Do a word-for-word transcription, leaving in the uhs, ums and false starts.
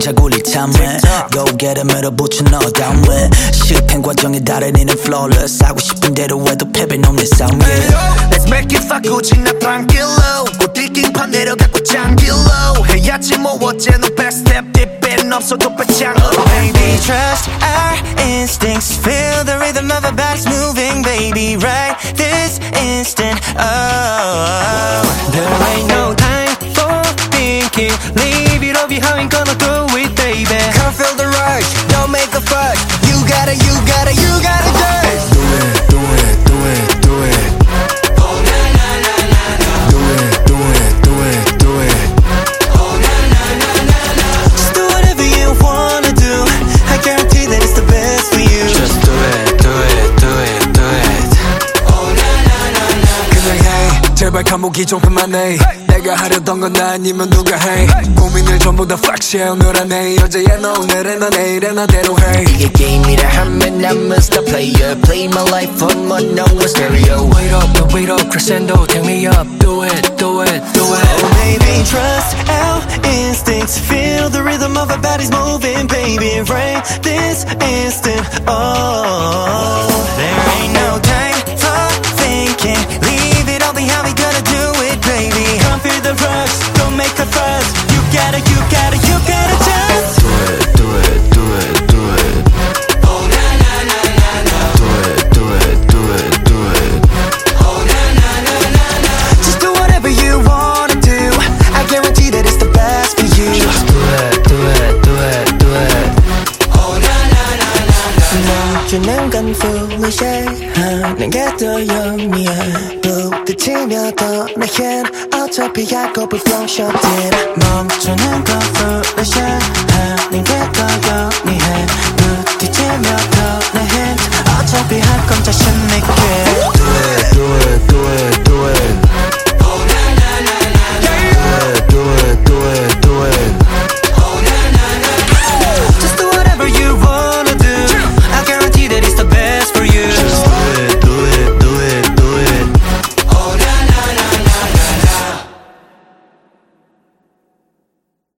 살짝 울릴 참해 Go get it 밀어붙여 너 다음 왜 실패 과정에 달인이는 flawless 하고 싶은 대로 해도 패배는 없는 싸움 yeah. Let's make it fuck 우지나 tranquilo 꽃들กิ่판 내려가고 장길로 해야지 뭐 어째 no best step 뒷배는 없어도 배짱으로 Baby trust our instincts feel the rhythm of our bodies moving baby right this instant oh there ain't no time for thinking leave it all behind gonna do it baby Can't feel the rush don't make a fuss you gotta you gotta you gotta dance Do it do it do it do it oh na na na na na Do it do it do it do it oh na na na na na just do whatever you wanna do I guarantee that it's the best for you Just do it do it do it do it oh na na na na 그냥 해 제발 감옥이 좀 그만해 내가 하려던 건 나 아니면 누가 해 고민을 전부 다 fuck shit 오늘 안해 어제야 너 오늘은 너 내일은 나대로 해 이게 게임이라 하면 I'm a star player Play my life on my number stereo Wait up the wait up crescendo take me up do it do it do it oh baby trust our instincts feel the rhythm of our bodies moving baby right this instant oh there ain't no time for thinking leave it all behind we gotta do it baby come feel the rush don't make a fuss you gotta you gotta you gotta just Do it do it do it do it oh na na na na na Do it do it do it do it oh na na na na na just do whatever you wanna do I guarantee that it's the best for you Just do it do it do it do it oh na na na na na 멈추는 건 foolish 하는 게 더 영리해 부딪히며 떠나긴 어차피 약곱을 flowshot 멈추는 건 foolish 하는 게